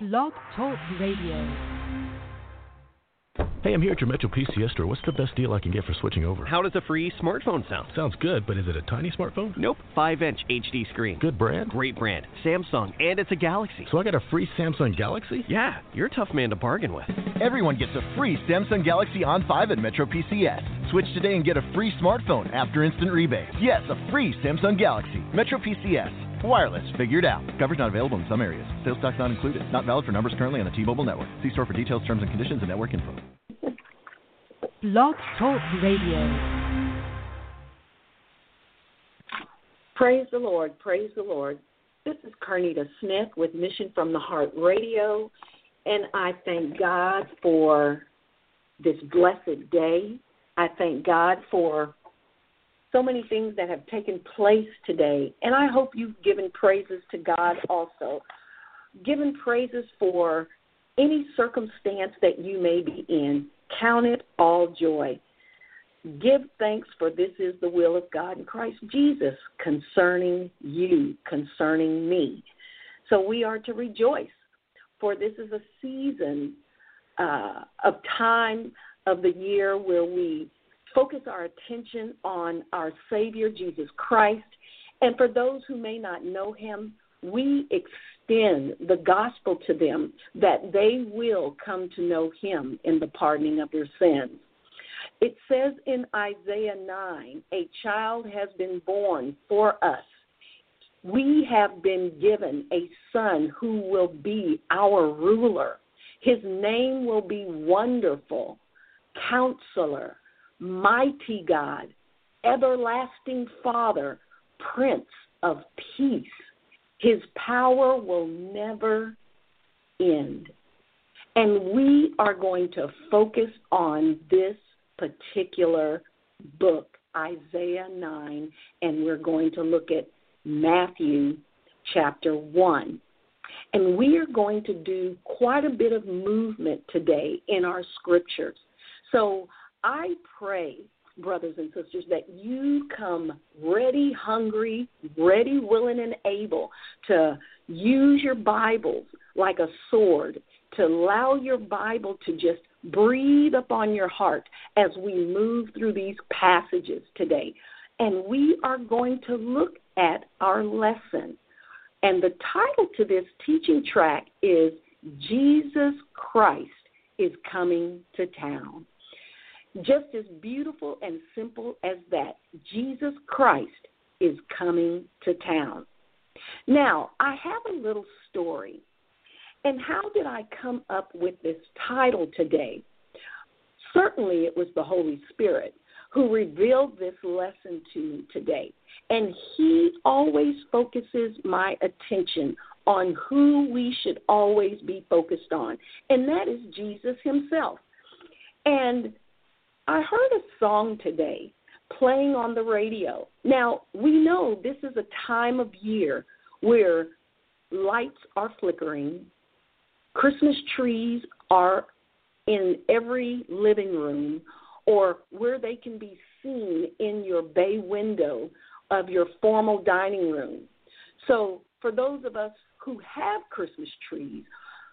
Blog Talk Radio. Hey, I'm here at your Metro PCS store. What's the best deal I can get for switching over? How does a free smartphone sound? Sounds good, but is it a tiny smartphone? Nope. 5-inch HD screen. Good brand? Great brand. Samsung, and it's a Galaxy. So I got a free Samsung Galaxy? Yeah, you're a tough man to bargain with. Everyone gets a free Samsung Galaxy On 5 at Metro PCS. Switch today and get a free smartphone after instant rebate. Yes, a free Samsung Galaxy. Metro PCS. Wireless, figured out. Coverage not available in some areas. Sales tax not included. Not valid for numbers currently on the T-Mobile network. See store for details, terms and conditions, and network info. Blog Talk Radio. Praise the Lord. Praise the Lord. This is Carnita Smith with Mission from the Heart Radio, and I thank God for this blessed day. I thank God for so many things that have taken place today, and I hope you've given praises to God also. Given praises for any circumstance that you may be in. Count it all joy. Give thanks, for this is the will of God in Christ Jesus concerning you, concerning me. So we are to rejoice, for this is a season of time of the year where we focus our attention on our Savior, Jesus Christ. And for those who may not know him, we extend the gospel to them that they will come to know him in the pardoning of their sins. It says in Isaiah 9, a child has been born for us. We have been given a son who will be our ruler. His name will be Wonderful, Counselor, Mighty God, Everlasting Father, Prince of Peace. His power will never end. And we are going to focus on this particular book, Isaiah 9, and we're going to look at Matthew chapter 1. And we are going to do quite a bit of movement today in our scriptures. So I pray, brothers and sisters, that you come ready, hungry, ready, willing, and able to use your Bibles like a sword, to allow your Bible to just breathe upon your heart as we move through these passages today. And we are going to look at our lesson. And the title to this teaching track is Jesus Christ is Coming to Town. Just as beautiful and simple as that, Jesus Christ is coming to town. Now, I have a little story. And how did I come up with this title today? Certainly it was the Holy Spirit who revealed this lesson to me today. And he always focuses my attention on who we should always be focused on, and that is Jesus himself. And I heard a song today playing on the radio. Now, we know this is a time of year where lights are flickering, Christmas trees are in every living room, or where they can be seen in your bay window of your formal dining room. So for those of us who have Christmas trees,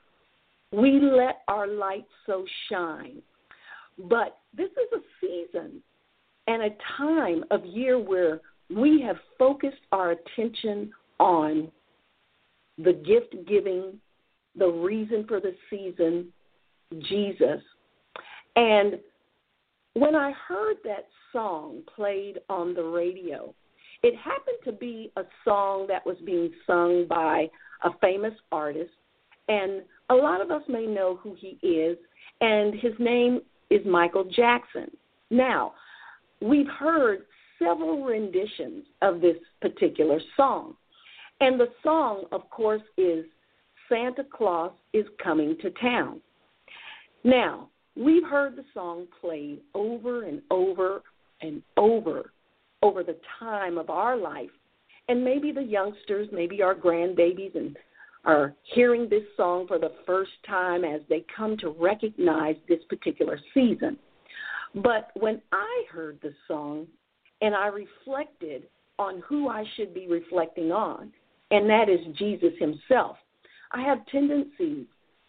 we let our light so shine. But this is a season and a time of year where we have focused our attention on the gift-giving, the reason for the season, Jesus. And when I heard that song played on the radio, it happened to be a song that was being sung by a famous artist, and a lot of us may know who he is, and his name is Michael Jackson. Now, we've heard several renditions of this particular song, and the song, of course, is Santa Claus is Coming to Town. Now, we've heard the song played over and over and over the time of our life, and maybe the youngsters, maybe our grandbabies, and are hearing this song for the first time as they come to recognize this particular season. But when I heard the song and I reflected on who I should be reflecting on, and that is Jesus himself, I have tendencies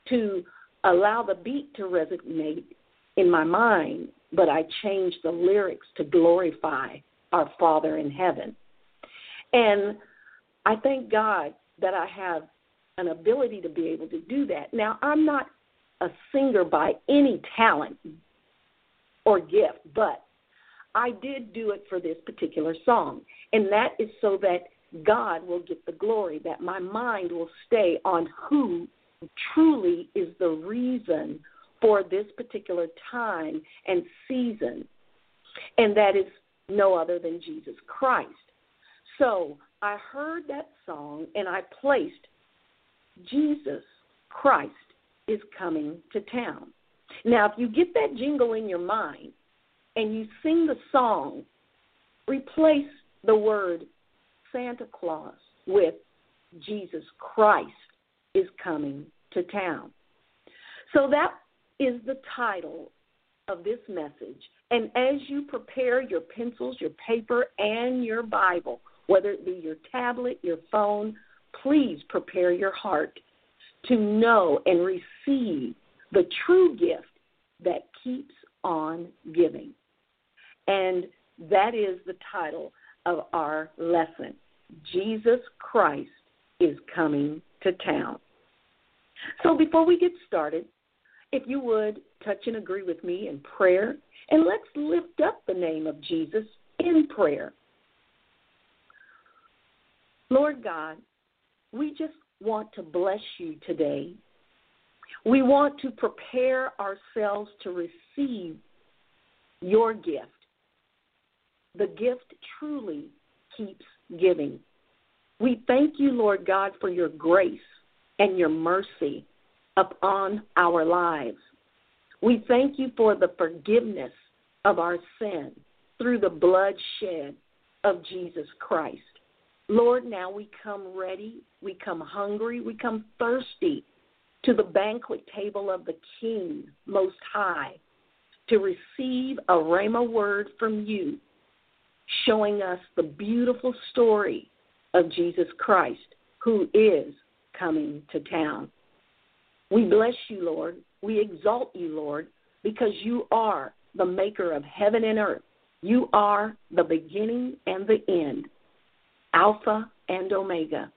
to allow the beat to resonate in my mind, but I changed the lyrics to glorify our Father in heaven. And I thank God that I have an ability to be able to do that. Now, I'm not a singer by any talent or gift, but I did do it for this particular song, and that is so that God will get the glory, that my mind will stay on who truly is the reason for this particular time and season, and that is no other than Jesus Christ. So I heard that song, and I placed Jesus Christ is coming to town. Now, if you get that jingle in your mind and you sing the song, replace the word Santa Claus with Jesus Christ is coming to town. So that is the title of this message. And as you prepare your pencils, your paper, and your Bible, whether it be your tablet, your phone, please prepare your heart to know and receive the true gift that keeps on giving. And that is the title of our lesson. Jesus Christ is coming to town. So before we get started, if you would touch and agree with me in prayer, and let's lift up the name of Jesus in prayer. Lord God, we just want to bless you today. We want to prepare ourselves to receive your gift. The gift truly keeps giving. We thank you, Lord God, for your grace and your mercy upon our lives. We thank you for the forgiveness of our sin through the blood shed of Jesus Christ. Lord, now we come ready, we come hungry, we come thirsty to the banquet table of the King Most High to receive a rhema word from you, showing us the beautiful story of Jesus Christ, who is coming to town. We bless you, Lord. We exalt you, Lord, because you are the maker of heaven and earth. You are the beginning and the end, Alpha and Omega.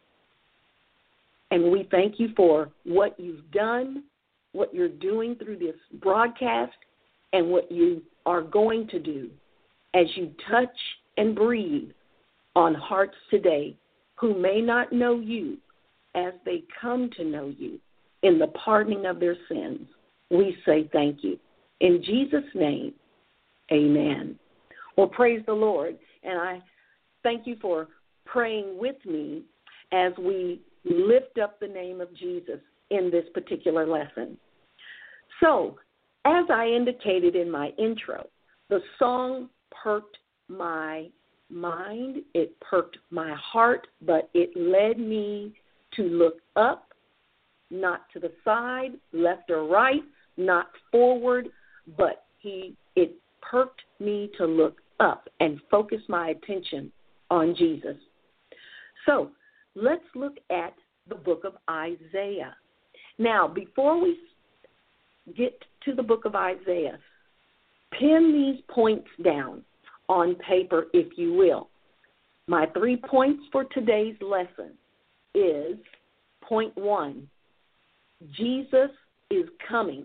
And we thank you for what you've done, what you're doing through this broadcast, and what you are going to do as you touch and breathe on hearts today who may not know you as they come to know you in the pardoning of their sins. We say thank you. In Jesus' name, amen. Well, praise the Lord, and I thank you for praying with me as we lift up the name of Jesus in this particular lesson. So, as I indicated in my intro, the song perked my mind, it perked my heart, but it led me to look up, not to the side, left or right, not forward, but it perked me to look up and focus my attention on Jesus. So let's look at the book of Isaiah. Now, before we get to the book of Isaiah, pin these points down on paper, if you will. My 3 points for today's lesson is, point 1, Jesus is coming,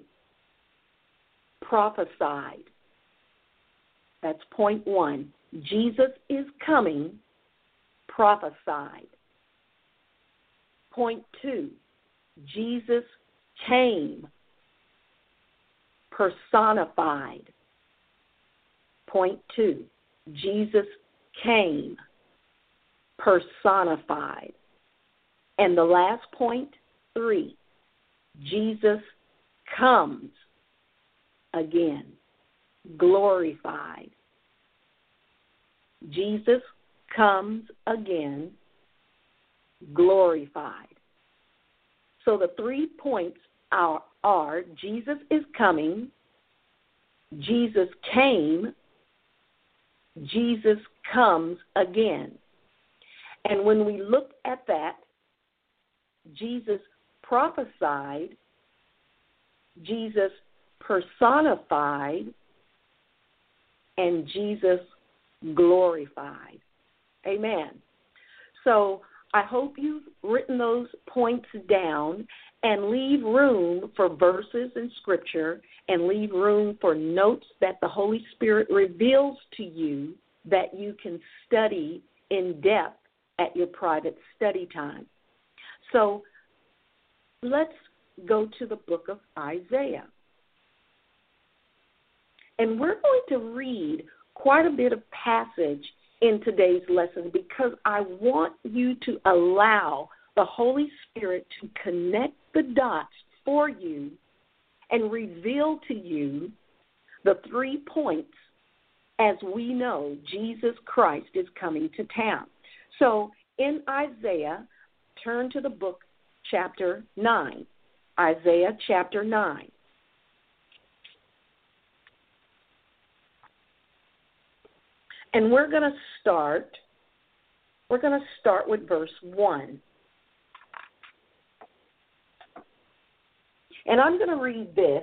prophesied. That's point 1. Jesus is coming, prophesied. Point 2, Jesus came, personified. Point 2, Jesus came, personified. And the last point, 3, Jesus comes again, glorified. Jesus comes again, glorified. So the 3 points are Jesus is coming, Jesus came, Jesus comes again. And when we look at that, Jesus prophesied, Jesus personified, and Jesus glorified. Amen. So I hope you've written those points down and leave room for verses in Scripture and leave room for notes that the Holy Spirit reveals to you that you can study in depth at your private study time. So let's go to the book of Isaiah. And we're going to read quite a bit of passage in today's lesson because I want you to allow the Holy Spirit to connect the dots for you and reveal to you the 3 points as we know Jesus Christ is coming to town. So in Isaiah, turn to the book chapter 9. Isaiah chapter 9. And we're going to start with verse 1. And I'm going to read this.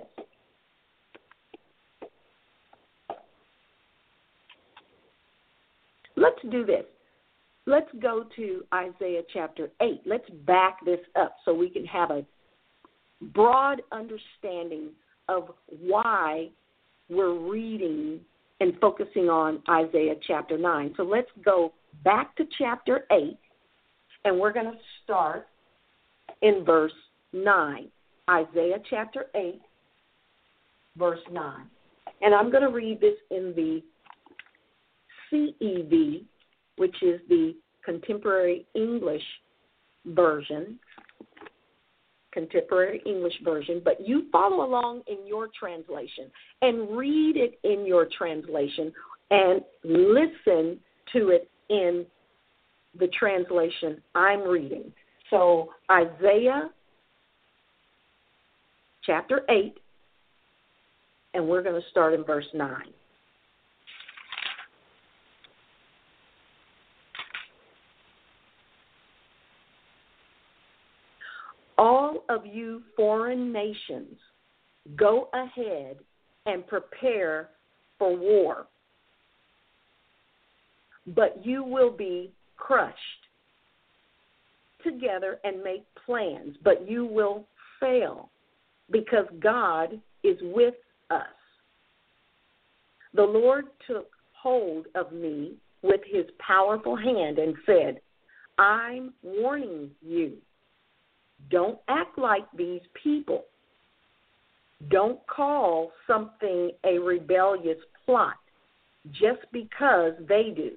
Let's do this. Let's go to Isaiah chapter 8. Let's back this up so we can have a broad understanding of why we're reading and focusing on Isaiah chapter 9. So let's go back to chapter 8, and we're going to start in verse 9. Isaiah chapter 8, verse 9. And I'm going to read this in the CEV, which is the Contemporary English Version. Contemporary English Version, but you follow along in your translation and read it in your translation and listen to it in the translation I'm reading. So Isaiah chapter 8, and we're going to start in verse 9. All of you foreign nations, go ahead and prepare for war. But you will be crushed together and make plans, but you will fail because God is with us. The Lord took hold of me with his powerful hand and said, I'm warning you. Don't act like these people. Don't call something a rebellious plot just because they do.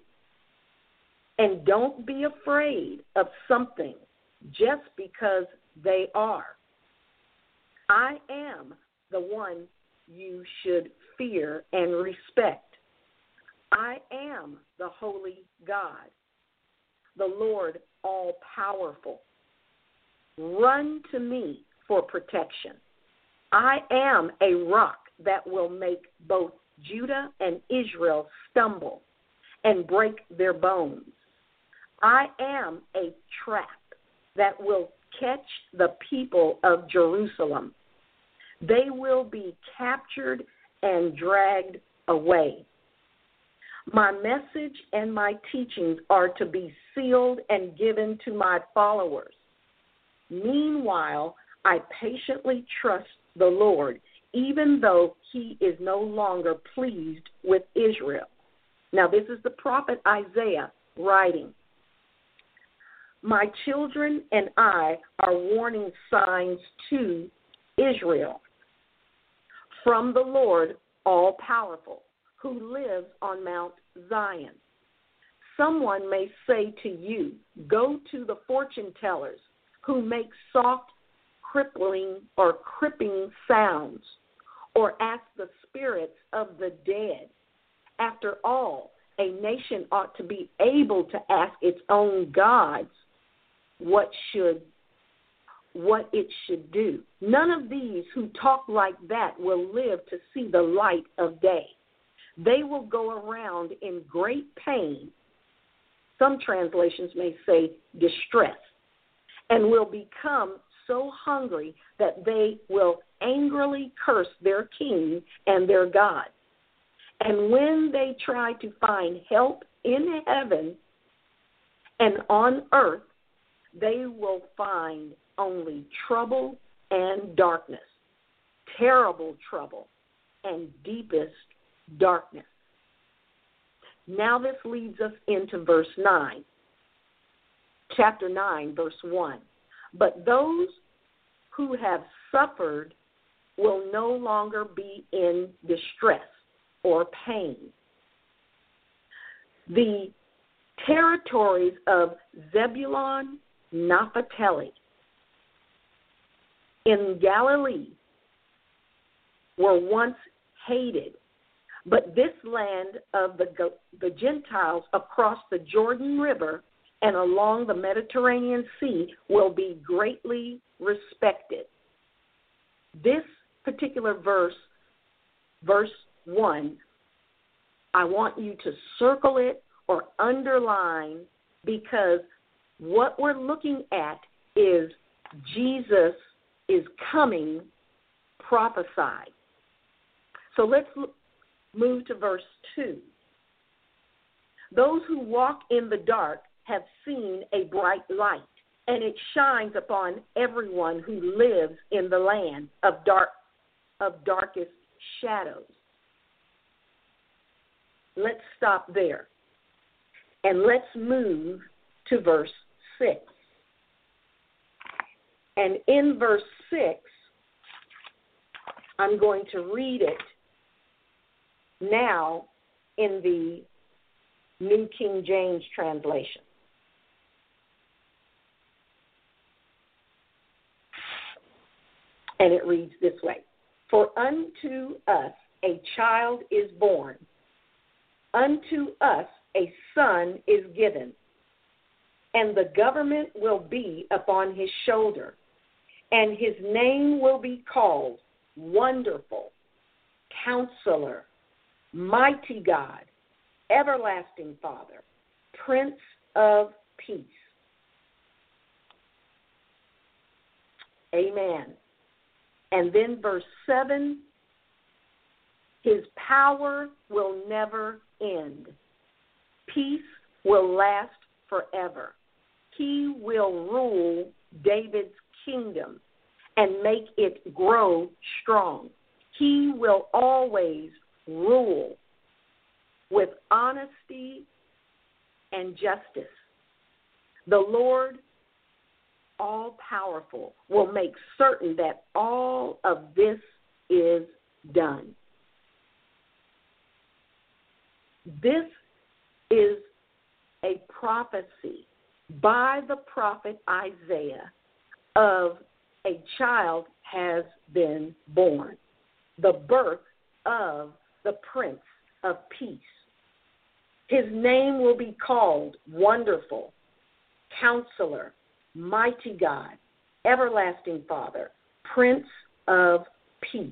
And don't be afraid of something just because they are. I am the one you should fear and respect. I am the holy God, the Lord all-powerful. Run to me for protection. I am a rock that will make both Judah and Israel stumble and break their bones. I am a trap that will catch the people of Jerusalem. They will be captured and dragged away. My message and my teachings are to be sealed and given to my followers. Meanwhile, I patiently trust the Lord, even though he is no longer pleased with Israel. Now, this is the prophet Isaiah writing. My children and I are warning signs to Israel from the Lord all-powerful, who lives on Mount Zion. Someone may say to you, go to the fortune tellers who make soft, crippling or cripping sounds, or ask the spirits of the dead. After all, a nation ought to be able to ask its own gods what it should do. None of these who talk like that will live to see the light of day. They will go around in great pain. Some translations may say distress, and will become so hungry that they will angrily curse their king and their God. And when they try to find help in heaven and on earth, they will find only trouble and darkness, terrible trouble and deepest darkness. Now this leads us into verse 9, chapter 9, verse 1. But those who have suffered will no longer be in distress or pain. The territories of Zebulun, Naphtali, in Galilee were once hated, but this land of the Gentiles across the Jordan River and along the Mediterranean Sea will be greatly respected. This particular verse 1, I want you to circle it or underline, because what we're looking at is Jesus is coming prophesied. So let's move to verse 2. Those who walk in the dark have seen a bright light, and it shines upon everyone who lives in the land of darkest shadows. Let's stop there, and let's move to verse 6. And in verse 6, I'm going to read it now in the New King James translation. And it reads this way: For unto us a child is born, unto us a son is given, and the government will be upon his shoulder, and his name will be called Wonderful, Counselor, Mighty God, Everlasting Father, Prince of Peace. Amen. And then verse 7, his power will never end. Peace will last forever. He will rule David's kingdom and make it grow strong. He will always rule with honesty and justice. The Lord, all-powerful, will make certain that all of this is done. This is a prophecy by the prophet Isaiah of a child has been born, the birth of the Prince of Peace. His name will be called Wonderful, Counselor, Mighty God, Everlasting Father, Prince of Peace.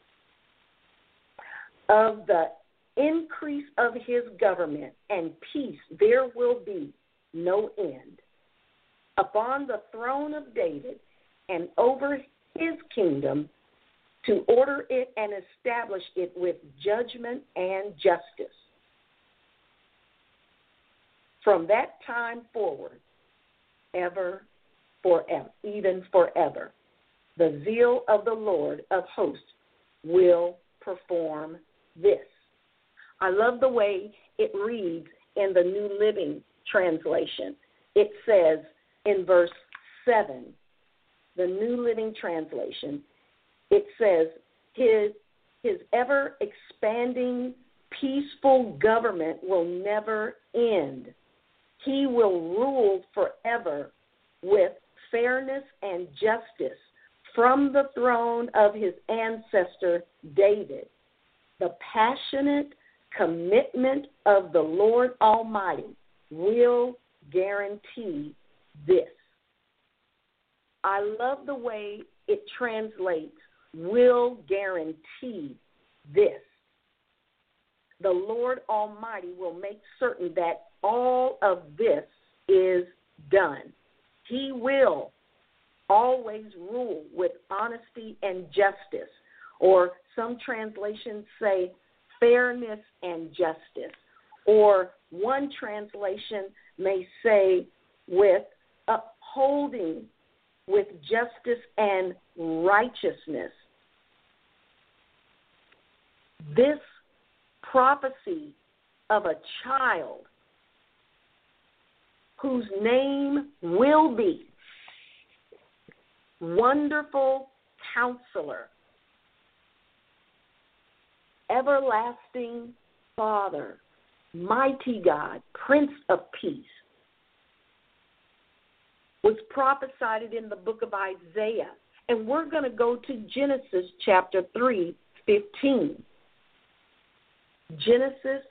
Of the increase of his government and peace there will be no end, upon the throne of David and over his kingdom, to order it and establish it with judgment and justice. From that time forward, ever, forever, even forever, the zeal of the Lord of hosts will perform this. I love the way it reads in the New Living Translation. It says in verse 7, the New Living Translation, it says, his ever-expanding, peaceful government will never end. He will rule forever with fairness and justice from the throne of his ancestor David. The passionate commitment of the Lord Almighty will guarantee this. I love the way it translates, will guarantee this. The Lord Almighty will make certain that all of this is done. He will always rule with honesty and justice. Or some translations say fairness and justice. Or one translation may say with upholding with justice and righteousness. This prophecy of a child whose name will be Wonderful Counselor, Everlasting Father, Mighty God, Prince of Peace, was prophesied in the book of Isaiah. And we're going to go to Genesis chapter 3:15. Genesis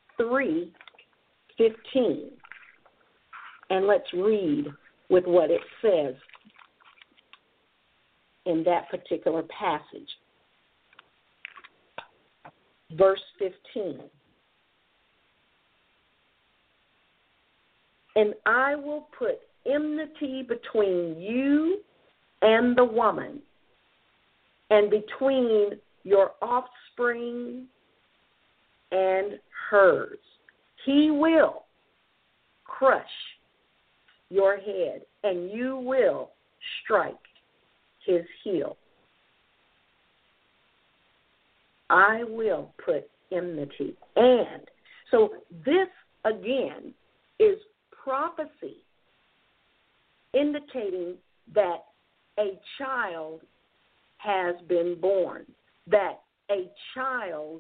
3:15. And let's read with what it says in that particular passage. Verse 15. And I will put enmity between you and the woman, and between your offspring and hers. He will crush your head, and you will strike his heel. I will put enmity. And so this, again, is prophecy indicating that a child has been born, that a child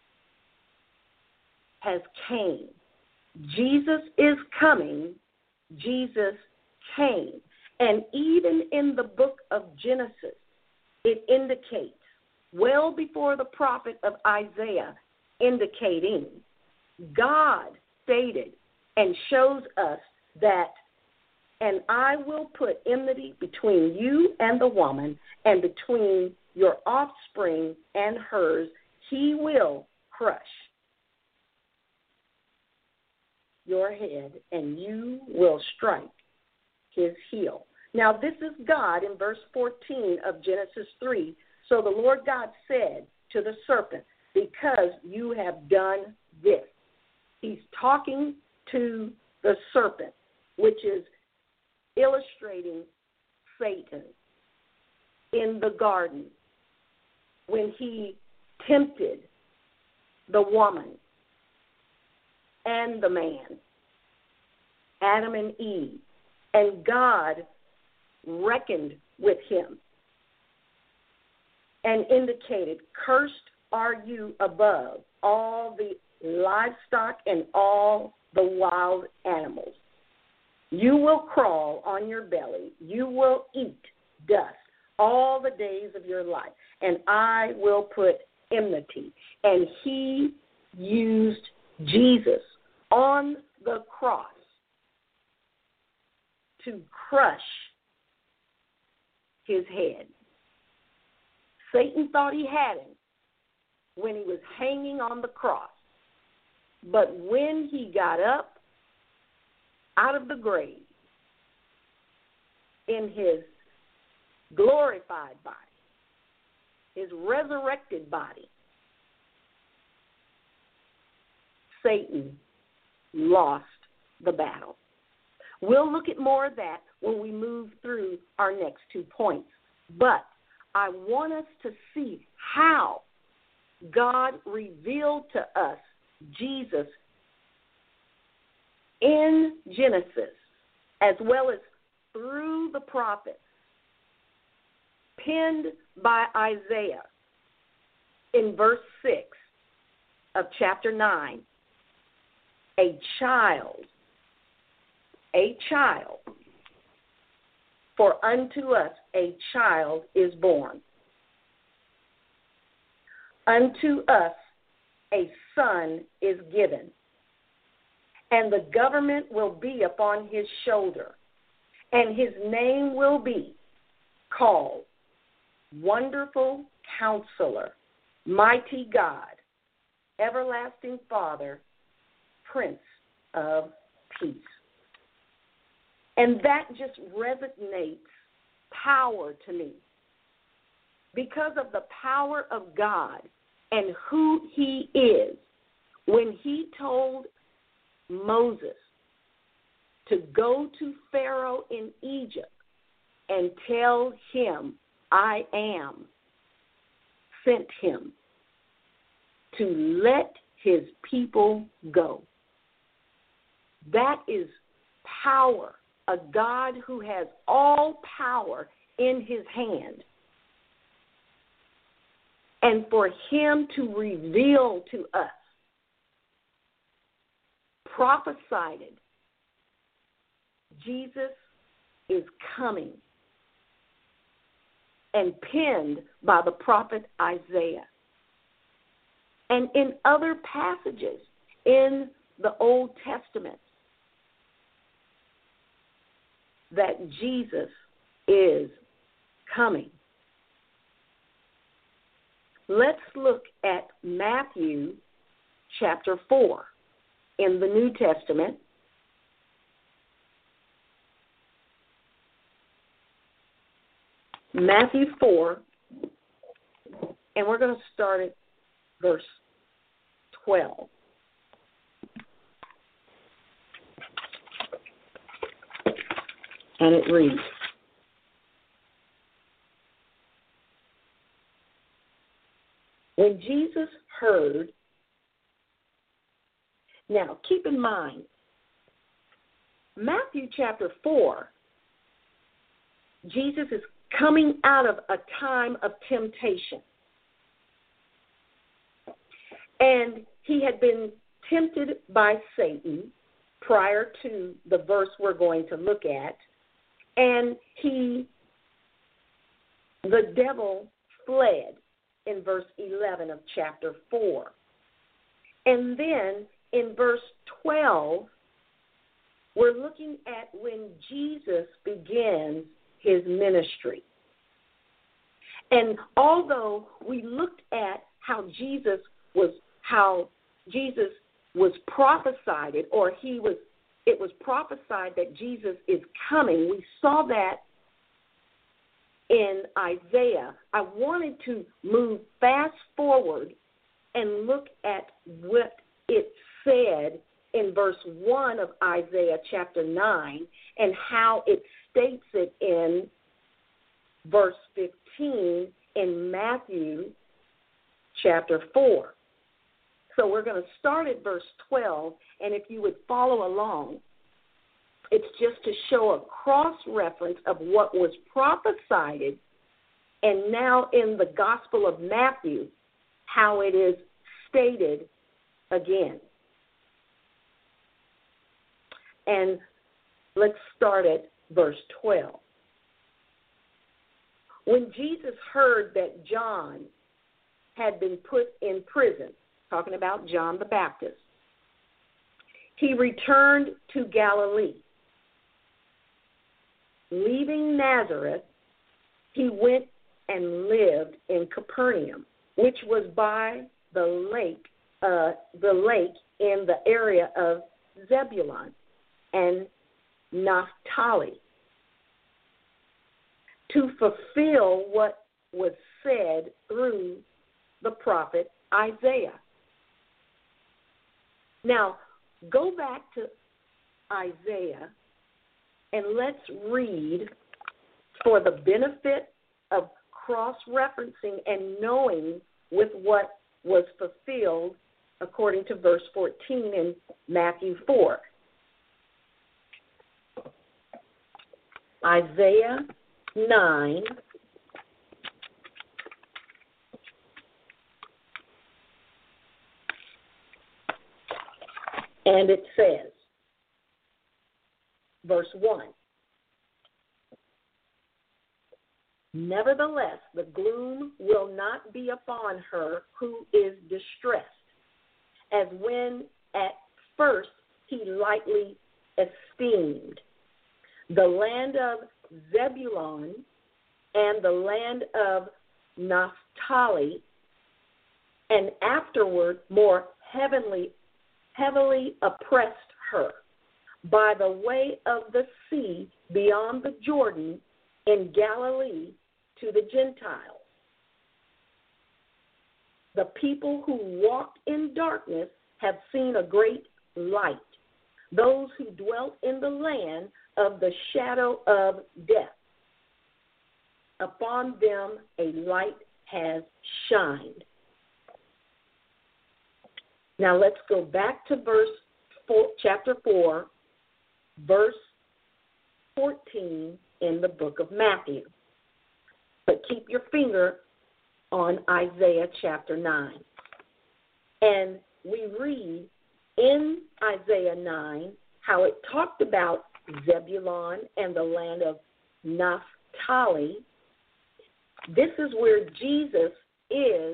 has came. Jesus is coming. Jesus came. And even in the book of Genesis, it indicates, well before the prophet of Isaiah, indicating God stated and shows us that, and I will put enmity between you and the woman, and between your offspring and hers. He will crush your head, and you will strike his heel. Now, this is God in verse 14 of Genesis 3. So the Lord God said to the serpent, because you have done this. He's talking to the serpent, which is illustrating Satan in the garden when he tempted the woman and the man, Adam and Eve, and God reckoned with him and indicated, cursed are you above all the livestock and all the wild animals. You will crawl on your belly. You will eat dust all the days of your life, and I will put enmity. And he used Jesus on the cross to crush his head. Satan thought he had him when he was hanging on the cross. But when he got up out of the grave in his glorified body, his resurrected body, Satan lost the battle. We'll look at more of that when we move through our next 2 points. But I want us to see how God revealed to us Jesus in Genesis, as well as through the prophets, penned by Isaiah in verse 6 of chapter 9. A child, for unto us a child is born. Unto us a son is given, and the government will be upon his shoulder, and his name will be called Wonderful Counselor, Mighty God, Everlasting Father, Prince of Peace. And that just resonates power to me. Because of the power of God and who he is, when he told Moses to go to Pharaoh in Egypt and tell him, I am, sent him to let his people go. That is power, a God who has all power in his hand. And for him to reveal to us, prophesied it, Jesus is coming, and penned by the prophet Isaiah. And in other passages in the Old Testament, that Jesus is coming. Let's look at Matthew chapter 4 in the New Testament. Matthew 4, and we're going to start at verse 12. And it reads, when Jesus heard, now keep in mind, Matthew chapter 4, Jesus is coming out of a time of temptation. And he had been tempted by Satan prior to the verse we're going to look at. And the devil fled in verse 11 of chapter 4. And then in verse 12, we're looking at when Jesus begins his ministry. And although we looked at how Jesus was prophesied, or it was prophesied that Jesus is coming, we saw that in Isaiah. I wanted to move fast forward and look at what it said in verse 1 of Isaiah chapter 9 and how it states it in verse 15 in Matthew chapter 4. So we're going to start at verse 12, and if you would follow along, it's just to show a cross-reference of what was prophesied, and now in the Gospel of Matthew, how it is stated again. And let's start at verse 12. When Jesus heard that John had been put in prison, talking about John the Baptist, he returned to Galilee. Leaving Nazareth, he went and lived in Capernaum, which was by the lake in the area of Zebulun and Naphtali, to fulfill what was said through the prophet Isaiah. Now, go back to Isaiah and let's read, for the benefit of cross-referencing and knowing with what was fulfilled according to verse 14 in Matthew 4. Isaiah 9, and it says, verse 1, nevertheless, the gloom will not be upon her who is distressed, as when at first he lightly esteemed the land of Zebulun and the land of Naphtali, and afterward more heavily oppressed her by the way of the sea beyond the Jordan, in Galilee to the Gentiles. The people who walked in darkness have seen a great light. Those who dwelt in the land of the shadow of death, upon them a light has shined. Now let's go back to chapter 4, verse 14 in the book of Matthew. But keep your finger on Isaiah chapter 9. And we read in Isaiah 9 how it talked about Zebulun and the land of Naphtali. This is where Jesus is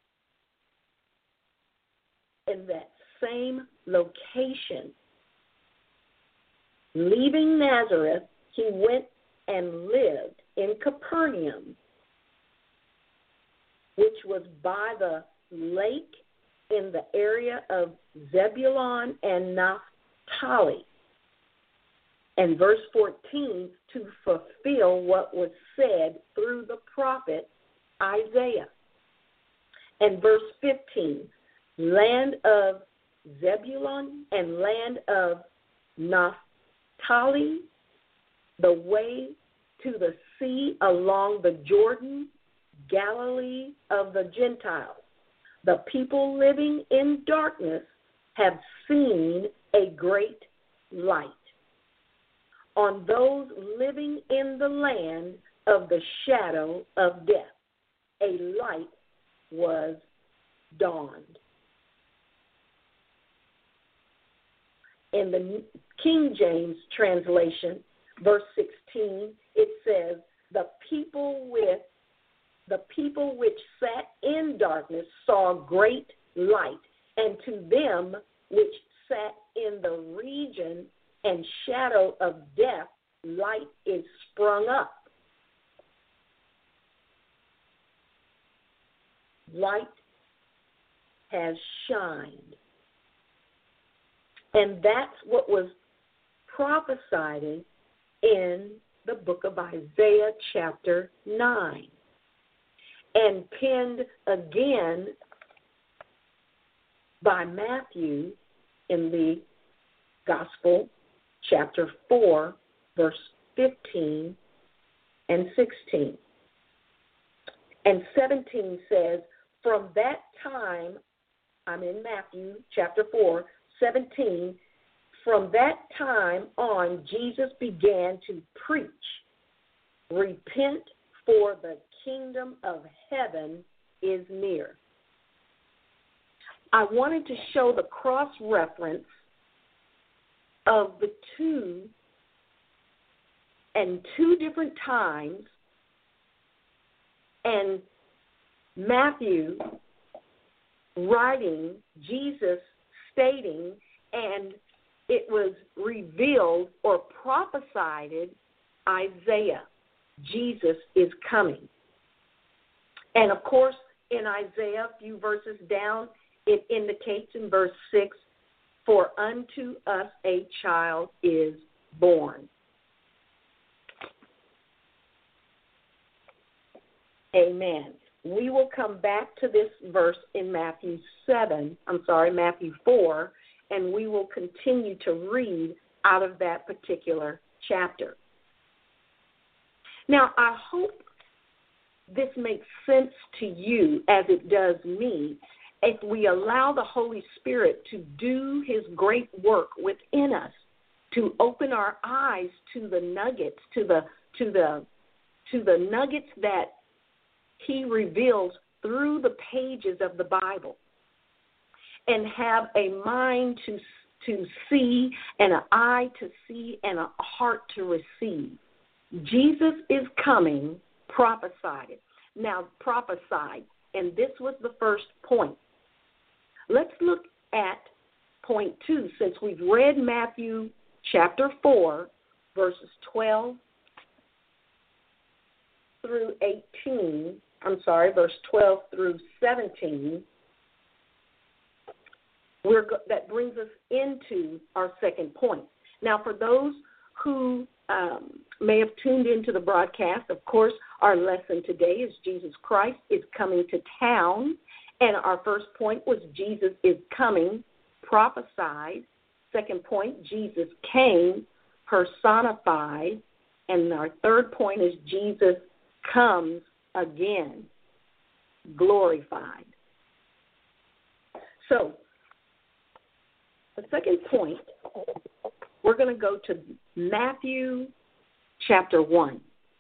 in that same location. Leaving Nazareth, he went and lived in Capernaum, which was by the lake in the area of Zebulun and Naphtali. And verse 14, to fulfill what was said through the prophet Isaiah. And verse 15, land of Zebulun and land of Naphtali, the way to the sea along the Jordan, Galilee of the Gentiles. The people living in darkness have seen a great light. On those living in the land of the shadow of death, a light was dawned. In the King James translation, verse 16, it says, the people which sat in darkness saw great light, and to them which sat in the region and shadow of death, light is sprung up. Light has shined. And that's what was prophesied in the book of Isaiah chapter 9. And penned again by Matthew in the Gospel, chapter 4, verse 15 and 16. And 17 says, from that time, I'm in Matthew chapter 4, 17, from that time on, Jesus began to preach, repent, for the kingdom of heaven is near. I wanted to show the cross-reference of the two and two different times, and Matthew writing, Jesus stating, and it was revealed or prophesied Isaiah. Jesus is coming. And of course, in Isaiah, a few verses down, it indicates in verse 6, for unto us a child is born. Amen. We will come back to this verse in Matthew 4, and we will continue to read out of that particular chapter. Now, I hope this makes sense to you as it does me, if we allow the Holy Spirit to do his great work within us, to open our eyes to the nuggets, to the nuggets that he reveals through the pages of the Bible, and have a mind to see, and an eye to see, and a heart to receive. Jesus is coming, prophesied. Now, prophesied, and this was the first point. Let's look at point 2, since we've read Matthew chapter 4, verses 12 through 18. Verse 12 through 17. That brings us into our second point. Now, for those who may have tuned into the broadcast, of course, our lesson today is Jesus Christ is coming to town. And our first point was Jesus is coming, prophesied. Second point, Jesus came, personified. And our third point is Jesus comes again, glorified. So, the second point, we're going to go to Matthew chapter 1.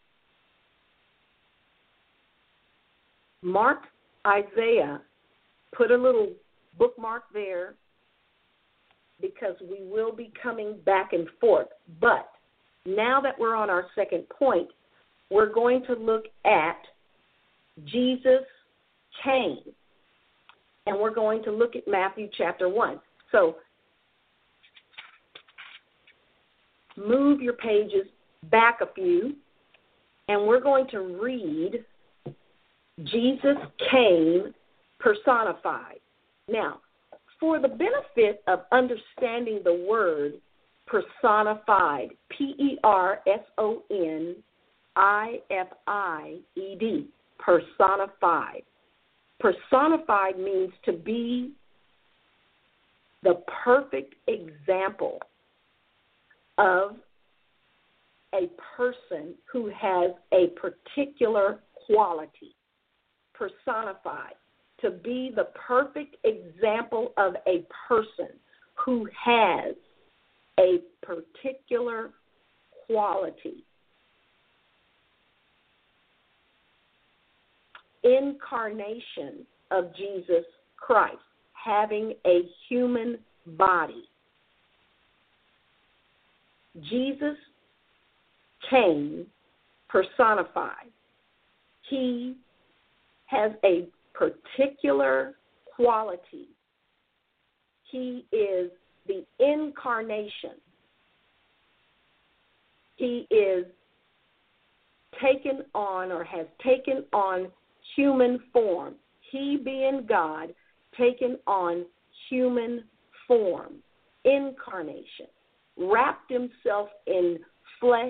Mark, Isaiah, put a little bookmark there because we will be coming back and forth. But now that we're on our second point, we're going to look at Jesus came. And we're going to look at Matthew chapter 1. So move your pages back a few, and we're going to read Jesus came personified. Now, for the benefit of understanding the word personified, personified, personified. Personified means to be the perfect example of a person who has a particular quality. Personified, to be the perfect example of a person who has a particular quality. Incarnation of Jesus Christ, having a human body. Jesus came personified. He has a particular quality. He is the incarnation. He is taken on or has taken on human form. He being God, taken on human form, incarnation, wrapped himself in flesh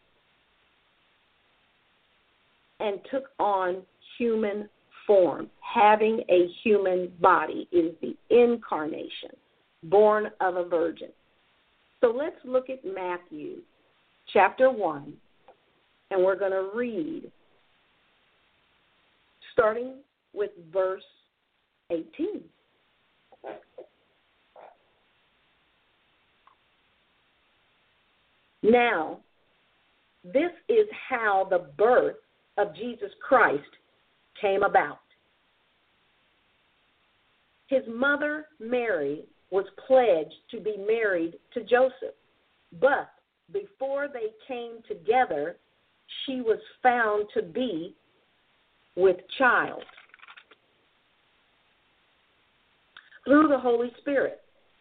and took on human form. Having a human body is the incarnation, born of a virgin. So let's look at Matthew chapter 1, and we're going to read starting with verse 18. Now, this is how the birth of Jesus Christ came about. His mother, Mary, was pledged to be married to Joseph, but before they came together, she was found to be with child through the Holy Spirit.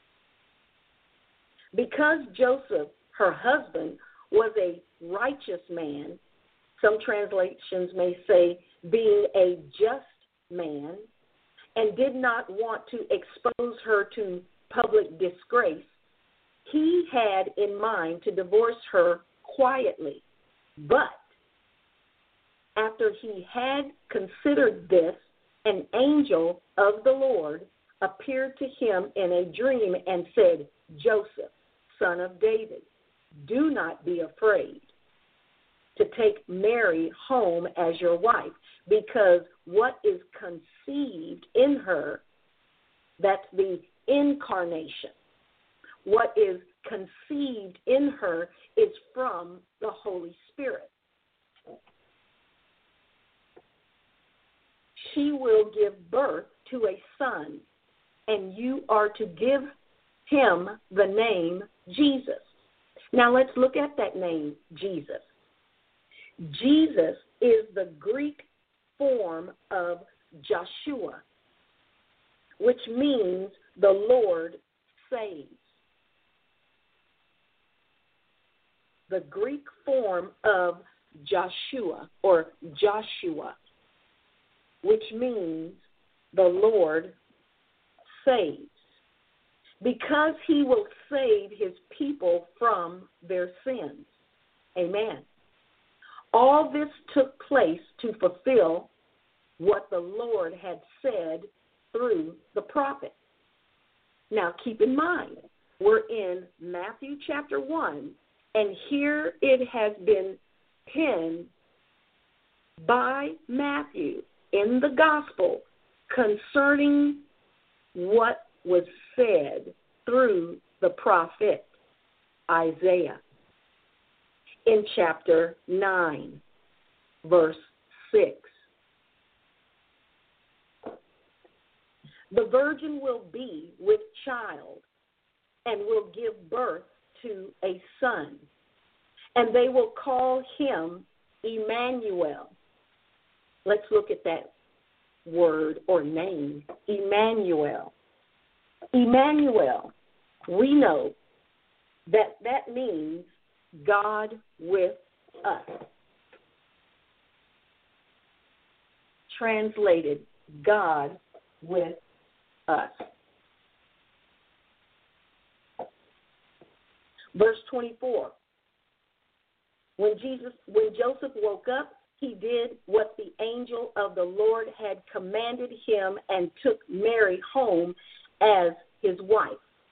Because Joseph, her husband, was a righteous man, some translations may say being a just man, and did not want to expose her to public disgrace, he had in mind to divorce her quietly. But after he had considered this, an angel of the Lord appeared to him in a dream and said, Joseph, son of David, do not be afraid to take Mary home as your wife, because what is conceived in her, that's the incarnation. What is conceived in her is from the Holy Spirit. She will give birth to a son, and you are to give him the name Jesus. Now let's look at that name, Jesus. Jesus is the Greek form of Joshua, which means the Lord saves. The Greek form of Joshua, or Joshua, which means the Lord saves. Because he will save his people from their sins. Amen. All this took place to fulfill what the Lord had said through the prophet. Now, keep in mind, we're in Matthew chapter 1, and here it has been penned by Matthew in the gospel concerning what was said through the prophet Isaiah in chapter 9, verse 6. The virgin will be with child and will give birth to a son, and they will call him Emmanuel. Let's look at that word or name, Emmanuel. Emmanuel, we know that means God with us. Translated, God with us. Verse 24. When Joseph woke up, he did what the angel of the Lord had commanded him and took Mary home as his wife.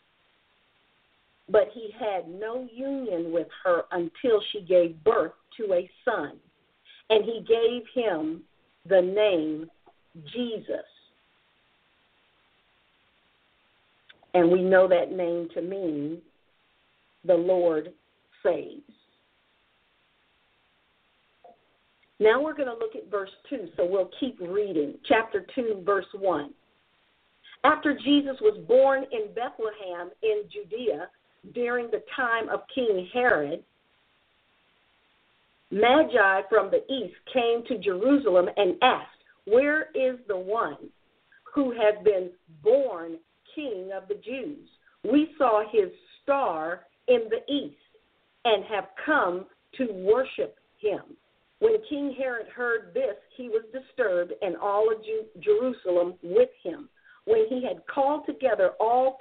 But he had no union with her until she gave birth to a son, and he gave him the name Jesus. And we know that name to mean the Lord saves. Now we're going to look at verse 2, so we'll keep reading. Chapter 2, verse 1. After Jesus was born in Bethlehem in Judea during the time of King Herod, Magi from the east came to Jerusalem and asked, "Where is the one who has been born King of the Jews? We saw his star in the east and have come to worship him." When King Herod heard this, he was disturbed, and all of Jerusalem with him. When he had called together all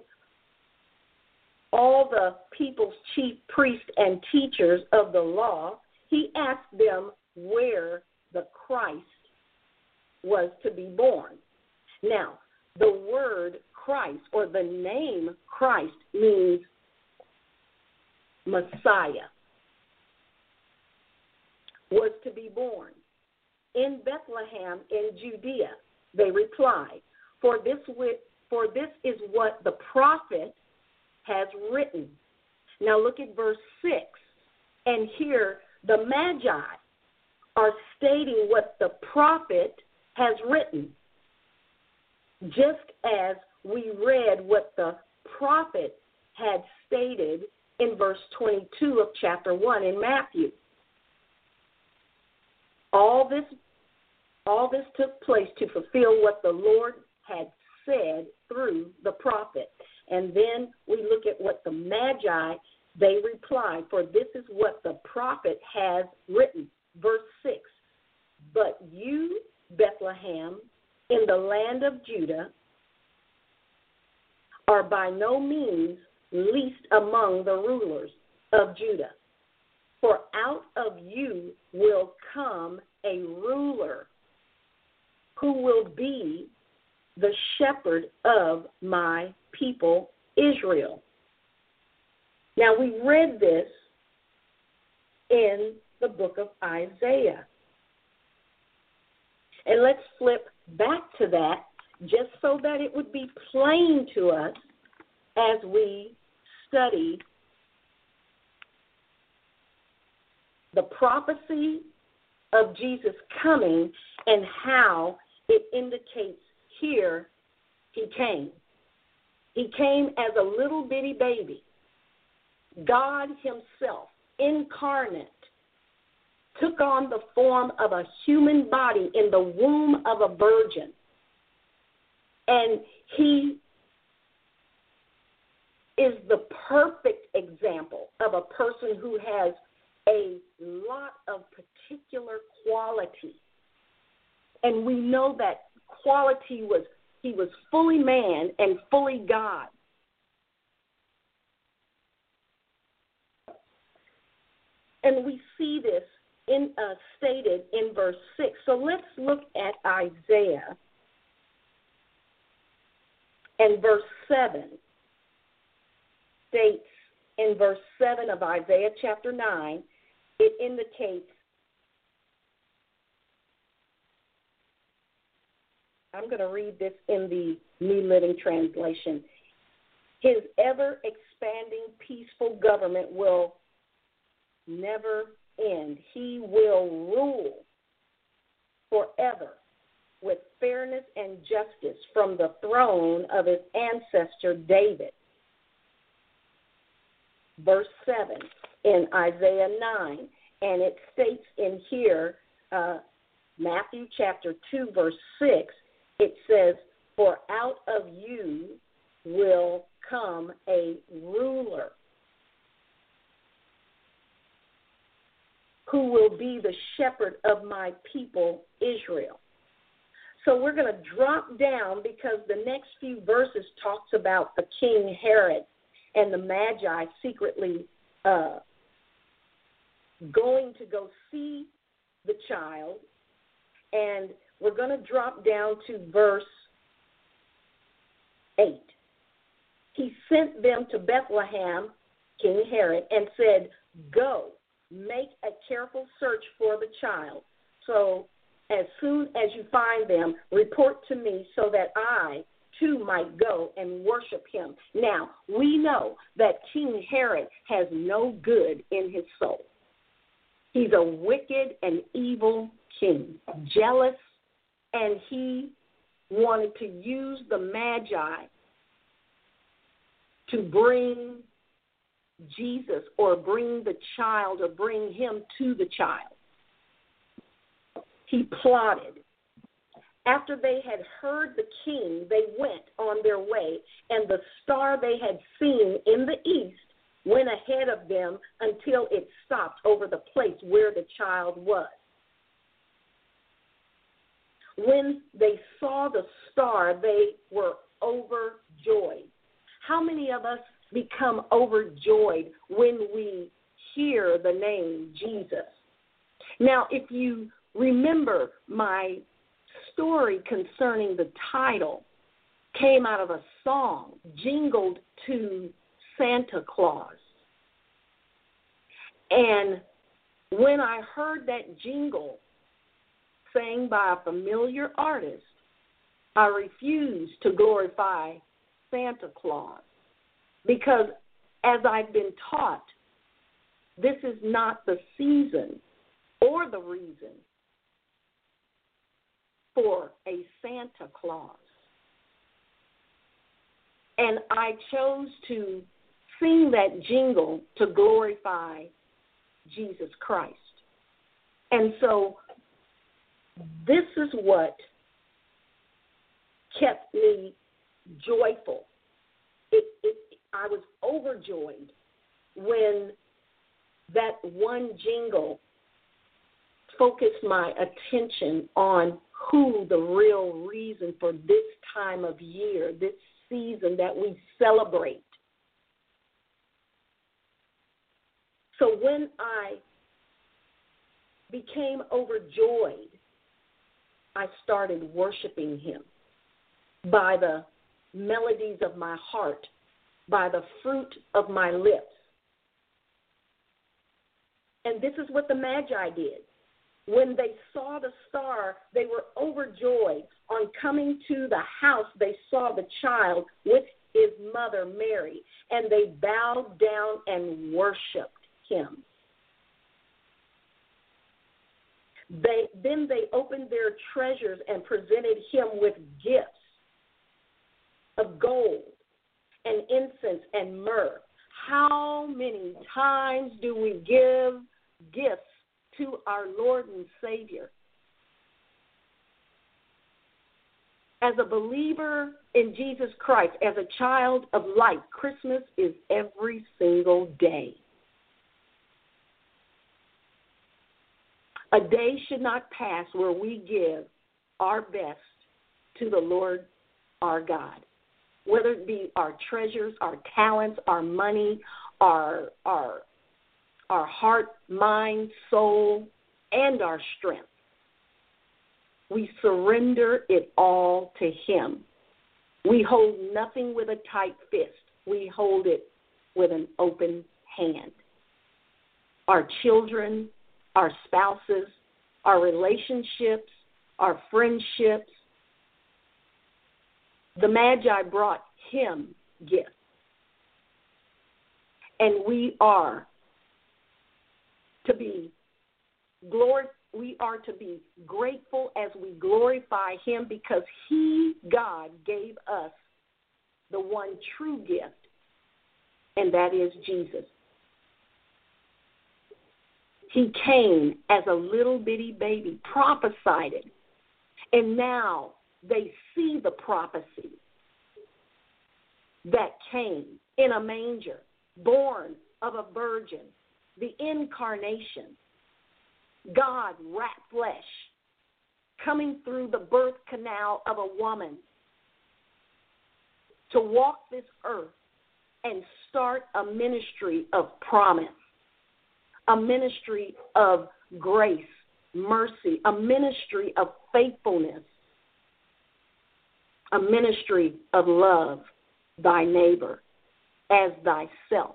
the people's chief priests and teachers of the law, he asked them where the Christ was to be born. Now, the word Christ, or the name Christ, means Messiah, was to be born. In Bethlehem in Judea, they replied, for this is what the prophet has written. Now look at verse 6, and here the Magi are stating what the prophet has written, just as we read what the prophet had stated in verse 22 of chapter 1 in Matthew. All this took place to fulfill what the Lord had said through the prophet. And then we look at what the Magi, they replied, for this is what the prophet has written. Verse 6, but you, Bethlehem, in the land of Judah, are by no means least among the rulers of Judah. For out of you will come a ruler who will be the shepherd of my people Israel. Now, we read this in the book of Isaiah. And let's flip back to that just so that it would be plain to us as we study the prophecy of Jesus coming and how it indicates here he came. He came as a little bitty baby. God himself, incarnate, took on the form of a human body in the womb of a virgin. And he is the perfect example of a person who has a lot of particular quality. And we know that quality was he was fully man and fully God. And we see this stated in verse 6. So let's look at Isaiah and verse 7 states in verse 7 of Isaiah chapter 9, it indicates, I'm going to read this in the New Living Translation. His ever-expanding peaceful government will never end. He will rule forever with fairness and justice from the throne of his ancestor David. Verse 7 in Isaiah 9, and it states in here, Matthew chapter 2, verse 6, it says, for out of you will come a ruler who will be the shepherd of my people Israel. So we're going to drop down because the next few verses talks about the King Herod and the Magi secretly going to go see the child. And we're going to drop down to verse 8. He sent them to Bethlehem, King Herod, and said, go, make a careful search for the child. So as soon as you find them, report to me so that I, too, might go and worship him. Now, we know that King Herod has no good in his soul. He's a wicked and evil king, jealous, and he wanted to use the Magi to bring Jesus or bring the child or bring him to the child. He plotted. After they had heard the king, they went on their way, and the star they had seen in the east went ahead of them until it stopped over the place where the child was. When they saw the star, they were overjoyed. How many of us become overjoyed when we hear the name Jesus? Now, if you remember, my story concerning the title came out of a song, Jingled to Santa Claus. And when I heard that jingle sang by a familiar artist, I refused to glorify Santa Claus because, as I've been taught, this is not the season or the reason for a Santa Claus. And I chose to sing that jingle to glorify Jesus Christ. And so this is what kept me joyful. I was overjoyed when that one jingle focused my attention on who the real reason for this time of year, this season that we celebrate. So when I became overjoyed, I started worshiping him by the melodies of my heart, by the fruit of my lips. And this is what the Magi did. When they saw the star, they were overjoyed. On coming to the house, they saw the child with his mother, Mary, and they bowed down and worshiped him. Then they opened their treasures and presented him with gifts of gold and incense and myrrh. How many times do we give gifts to our Lord and Savior? As a believer in Jesus Christ, as a child of light, Christmas is every single day. A day should not pass where we give our best to the Lord our God, whether it be our treasures, our talents, our money, our our heart, mind, soul, and our strength. We surrender it all to Him. We hold nothing with a tight fist. We hold it with an open hand. Our children, our spouses, our relationships, our friendships. The Magi brought Him gifts. And we are to be grateful as we glorify Him because He, God, gave us the one true gift, and that is Jesus. He came as a little bitty baby, prophesied it, and now they see the prophecy that came in a manger, born of a virgin, the incarnation, God wrapped flesh, coming through the birth canal of a woman to walk this earth and start a ministry of promise, a ministry of grace, mercy, a ministry of faithfulness, a ministry of love thy neighbor as thyself.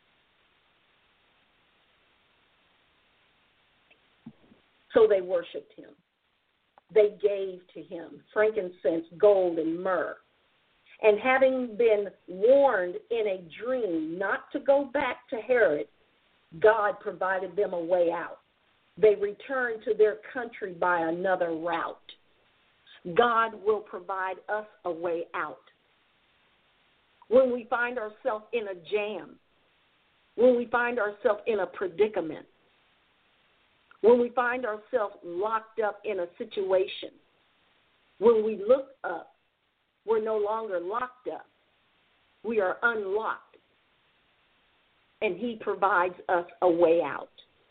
So they worshiped Him. They gave to Him frankincense, gold, and myrrh. And having been warned in a dream not to go back to Herod, God provided them a way out. They returned to their country by another route. God will provide us a way out. When we find ourselves in a jam, when we find ourselves in a predicament, when we find ourselves locked up in a situation, when we look up, we're no longer locked up. We are unlocked. And He provides us a way out.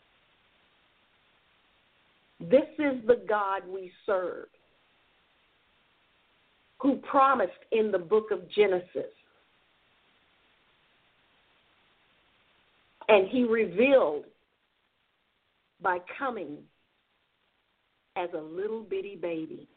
This is the God we serve, who promised in the book of Genesis. And He revealed by coming as a little bitty baby.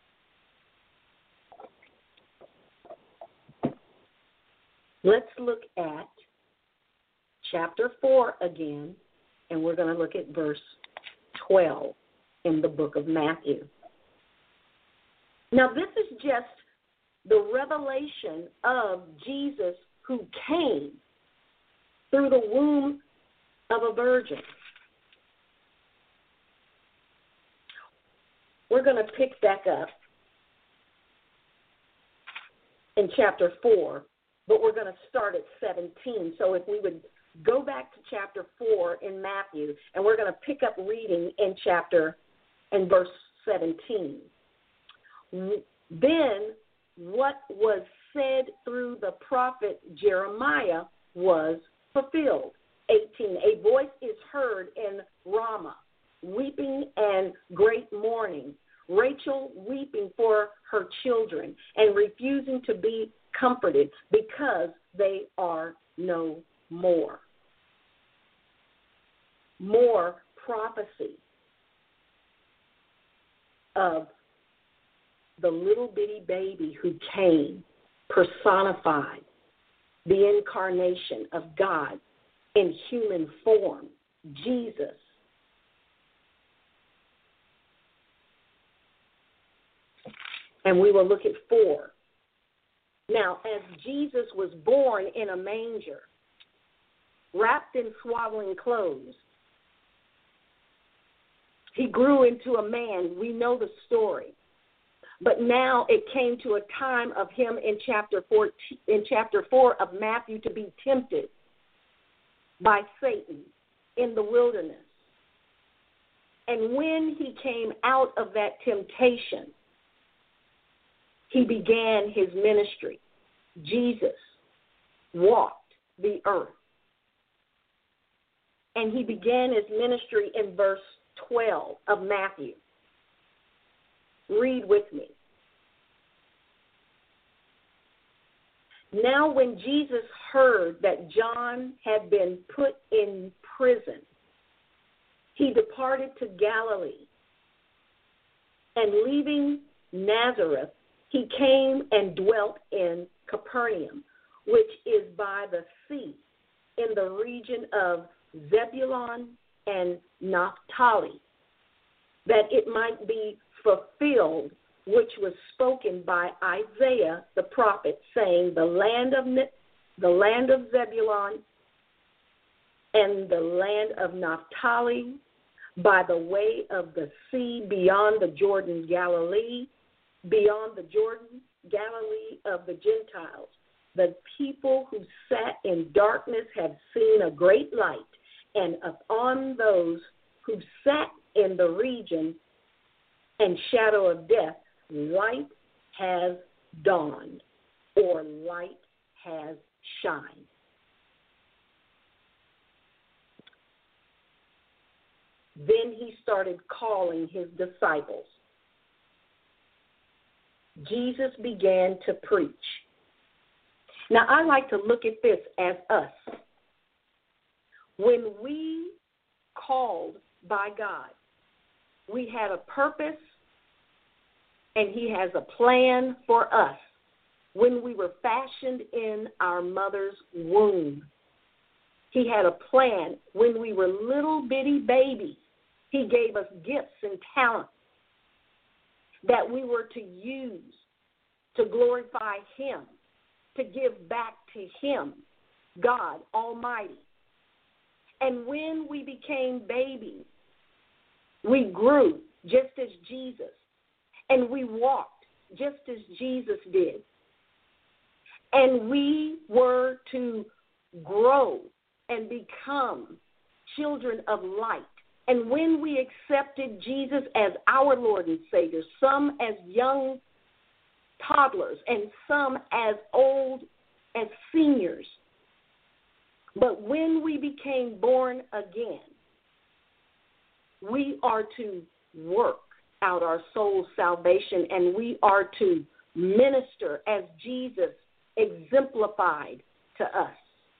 Let's look at chapter 4 again, and we're going to look at verse 12 in the book of Matthew. Now, this is just the revelation of Jesus who came through the womb of a virgin. We're going to pick back up in chapter 4, but we're going to start at 17. So if we would go back to chapter 4 in Matthew, and we're going to pick up reading in verse 17. Then what was said through the prophet Jeremiah was fulfilled. 18, a voice is heard in Ramah, weeping and great mourning, Rachel weeping for her children and refusing to be comforted because they are no more. More prophecy of the little bitty baby who came, personified, the incarnation of God in human form, Jesus. And we will look at 4. Now, as Jesus was born in a manger, wrapped in swaddling clothes, He grew into a man. We know the story. But now it came to a time of Him in chapter 4 of Matthew to be tempted by Satan in the wilderness. And when He came out of that temptation, He began His ministry. Jesus walked the earth. And He began His ministry in verse 12 of Matthew. Read with me. Now when Jesus heard that John had been put in prison, he departed to Galilee. And leaving Nazareth, he came and dwelt in Capernaum, which is by the sea, in the region of Zebulun and Naphtali, that it might be fulfilled which was spoken by Isaiah the prophet, saying, the land of Zebulun and the land of Naphtali, by the way of the sea, beyond the Jordan, Galilee, beyond the Jordan, Galilee of the Gentiles. The people who sat in darkness have seen a great light, and upon those who sat in the region and shadow of death, light has dawned, or light has shined. Then he started calling his disciples. Jesus began to preach. Now, I like to look at this as us. When we called by God, we had a purpose, and he has a plan for us. When we were fashioned in our mother's womb, he had a plan. When we were little bitty babies, he gave us gifts and talents that we were to use to glorify him, to give back to him, God Almighty. And when we became babies, we grew just as Jesus, and we walked just as Jesus did. And we were to grow and become children of light. And when we accepted Jesus as our Lord and Savior, some as young toddlers and some as old as seniors, but when we became born again, we are to work out our soul's salvation, and we are to minister as Jesus exemplified to us.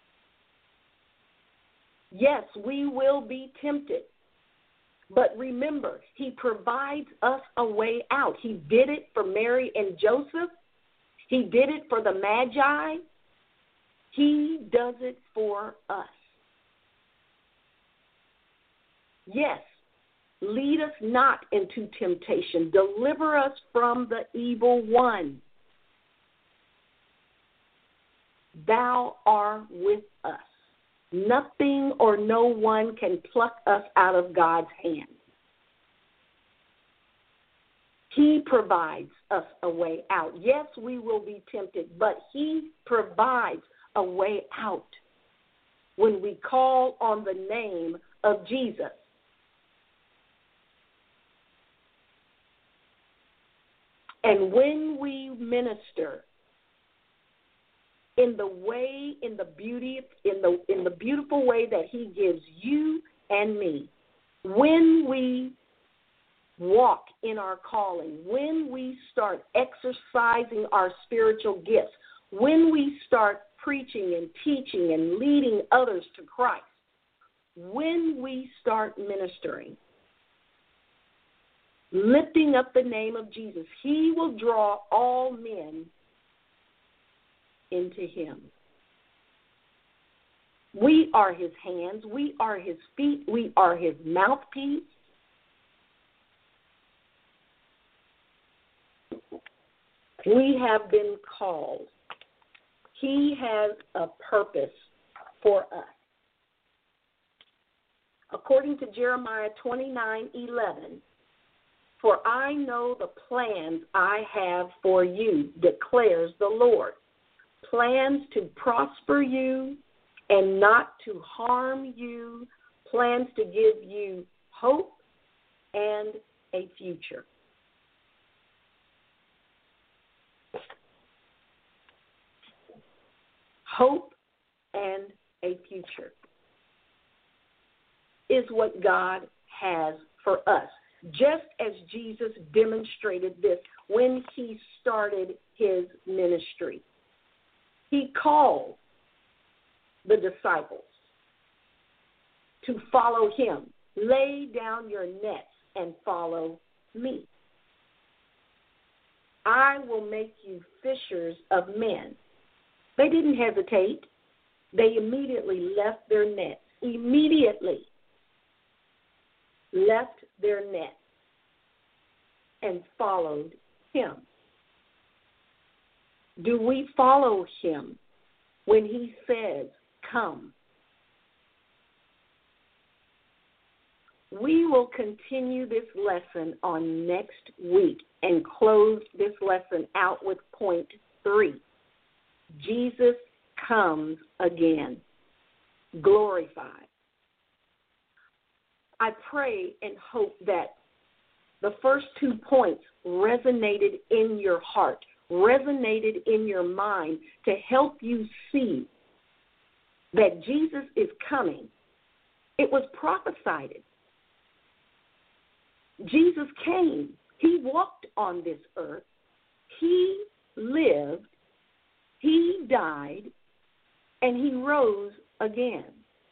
Yes, we will be tempted, but remember, he provides us a way out. He did it for Mary and Joseph. He did it for the Magi. He does it for us. Yes, lead us not into temptation. Deliver us from the evil one. Thou art with us. Nothing or no one can pluck us out of God's hand. He provides us a way out. Yes, we will be tempted, but he provides a way out when we call on the name of Jesus. And when we minister in the way, in the beauty, in the beautiful way that he gives you and me, when we walk in our calling, when we start exercising our spiritual gifts, when we start preaching and teaching and leading others to Christ, when we start ministering, lifting up the name of Jesus, he will draw all men into him. We are his hands. We are his feet. We are his mouthpiece. We have been called. He has a purpose for us. According to Jeremiah 29:11, for I know the plans I have for you, declares the Lord. Plans to prosper you and not to harm you. Plans to give you hope and a future. Hope and a future is what God has for us. Just as Jesus demonstrated this when he started his ministry. He called the disciples to follow him. Lay down your nets and follow me. I will make you fishers of men. They didn't hesitate. They immediately left their nets. Immediately left their nets and followed him. Do we follow him when he says, come? We will continue this lesson on next week and close this lesson out with point 3. Jesus comes again, glorified. I pray and hope that the first 2 points resonated in your heart, resonated in your mind to help you see that Jesus is coming. It was prophesied. Jesus came. He walked on this earth. He lived. He died. And he rose again.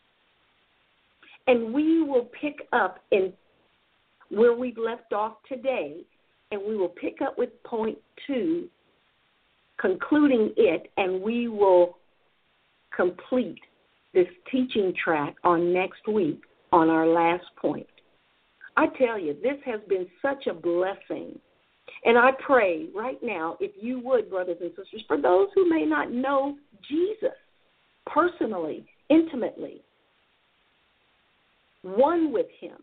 And we will pick up in where we've left off today, and we will pick up with point 2, concluding it, and we will complete this teaching track on next week on our last point. I tell you, this has been such a blessing. And I pray right now, if you would, brothers and sisters, for those who may not know Jesus personally, intimately, one with him.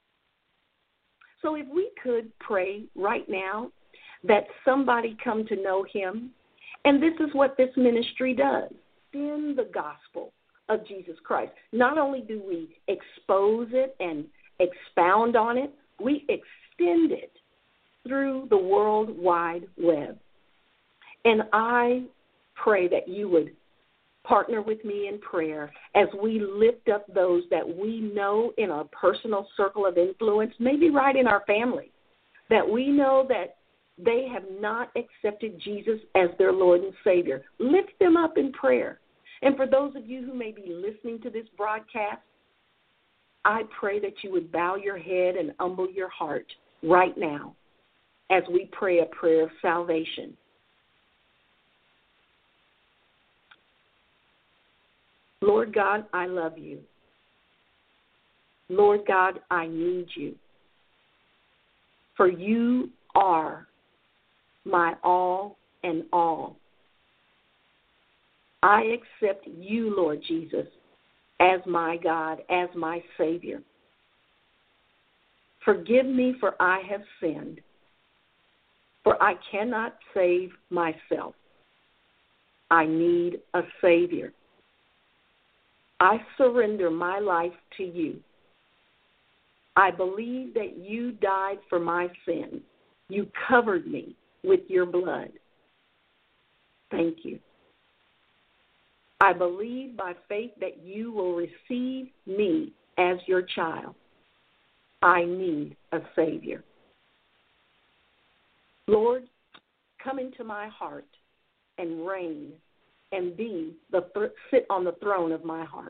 So if we could pray right now that somebody come to know him, and this is what this ministry does, in the gospel of Jesus Christ. Not only do we expose it and expound on it, we extend it through the World Wide Web. And I pray that you would partner with me in prayer as we lift up those that we know in our personal circle of influence, maybe right in our family, that we know that they have not accepted Jesus as their Lord and Savior. Lift them up in prayer. And for those of you who may be listening to this broadcast, I pray that you would bow your head and humble your heart right now as we pray a prayer of salvation. Lord God, I love you. Lord God, I need you. For you are my all and all. I accept you, Lord Jesus, as my God, as my Savior. Forgive me, for I have sinned, for I cannot save myself. I need a Savior. I surrender my life to you. I believe that you died for my sins. You covered me with your blood. Thank you. I believe by faith that you will receive me as your child. I need a Savior. Lord, come into my heart and reign and sit on the throne of my heart.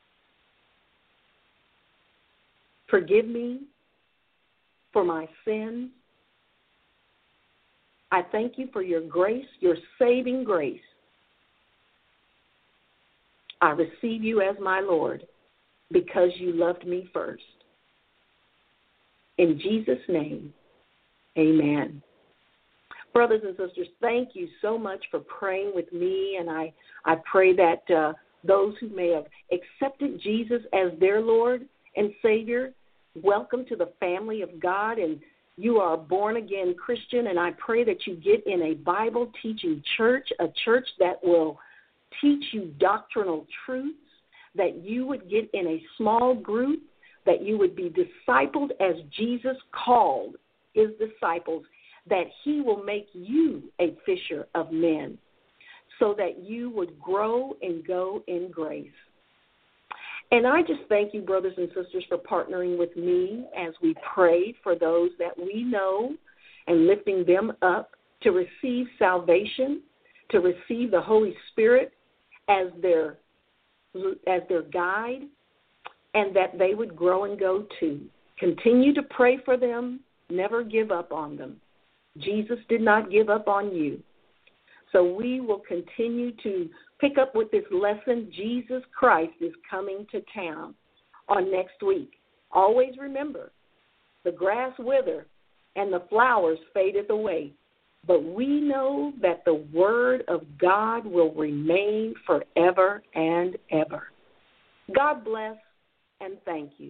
Forgive me for my sins. I thank you for your grace, your saving grace. I receive you as my Lord because you loved me first. In Jesus' name, amen. Brothers and sisters, thank you so much for praying with me, and I pray that those who may have accepted Jesus as their Lord and Savior, welcome to the family of God, and you are a born-again Christian, and I pray that you get in a Bible-teaching church, a church that will teach you doctrinal truths, that you would get in a small group, that you would be discipled as Jesus called his disciples, that he will make you a fisher of men so that you would grow and go in grace. And I just thank you, brothers and sisters, for partnering with me as we pray for those that we know and lifting them up to receive salvation, to receive the Holy Spirit as their guide, and that they would grow and go too. Continue to pray for them. Never give up on them. Jesus did not give up on you. So we will continue to pick up with this lesson. Jesus Christ is coming to town on next week. Always remember, the grass withers and the flowers fadeth away, but we know that the word of God will remain forever and ever. God bless and thank you.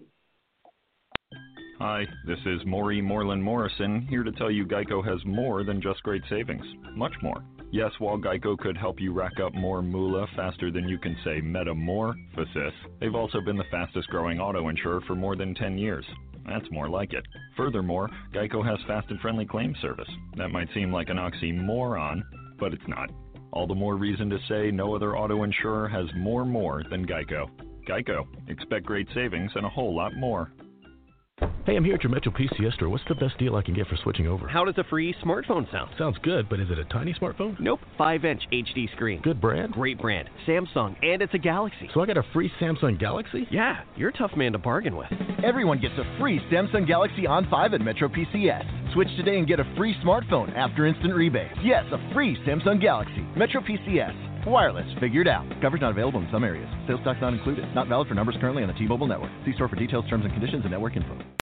Hi, this is Maury Moreland Morrison, here to tell you Geico has more than just great savings. Much more. Yes, while Geico could help you rack up more moolah faster than you can say metamorphosis, they've also been the fastest growing auto insurer for more than 10 years. That's more like it. Furthermore, Geico has fast and friendly claim service. That might seem like an oxymoron, but it's not. All the more reason to say no other auto insurer has more than Geico. Geico. Expect great savings and a whole lot more. Hey, I'm here at your Metro PCS store. What's the best deal I can get for switching over? How does a free smartphone sound? Sounds good, but is it a tiny smartphone? Nope. 5-inch HD screen. Good brand? Great brand. Samsung, and it's a Galaxy. So I got a free Samsung Galaxy? Yeah, you're a tough man to bargain with. Everyone gets a free Samsung Galaxy On 5 at Metro PCS. Switch today and get a free smartphone after instant rebate. Yes, a free Samsung Galaxy. Metro PCS. Wireless figured out. Coverage not available in some areas. Sales tax not included. Not valid for numbers currently on the T-Mobile network. See store for details, terms and conditions, and network info.